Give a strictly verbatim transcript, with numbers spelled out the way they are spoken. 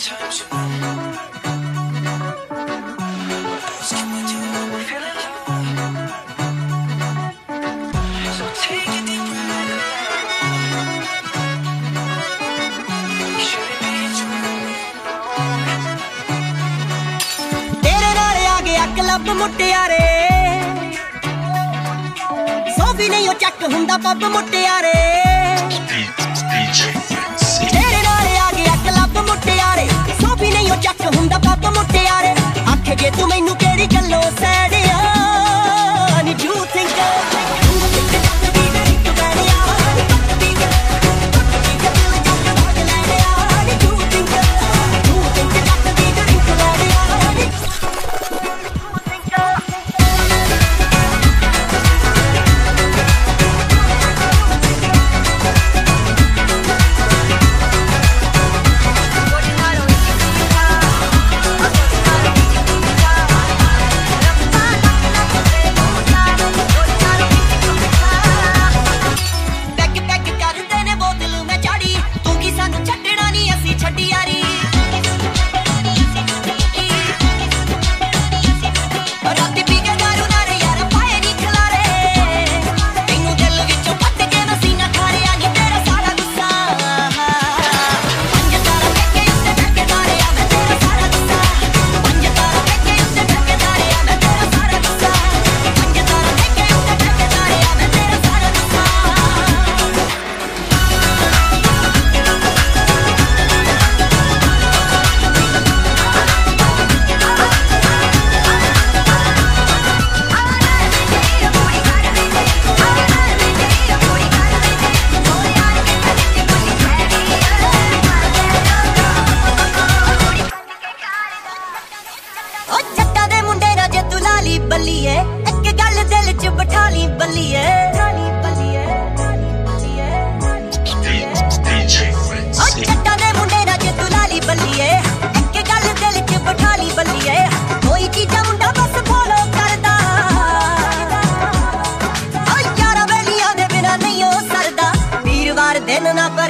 Sometimes you know let's get into it. We're feeling low, so take a deep breath. You shouldn't be enjoying it. तेरे नाल आ गया club मुटियारे Sophie नहीं ओ चक हुंदा pub मुटियारे तेरे नाल आ गया क्लब मुटियारे सोफी नहीं ओ चक हुंदा पब मुटियारे आखे जे तू मैनू केड़ी गल्लों सैडिया नी यू थिंक बल्लीए एक गल दिल च बिठा ली बल्लीए जट्टा दे मुंडे ना जे तू लाली बल्लीए एक गल दिल च बिठा ली बल्लीए कोई चीज़ा मुंडा बस फॉलो करदा ओ यारा वेलियां दे बिना नहीं हो सरदा वीरवार दिन ना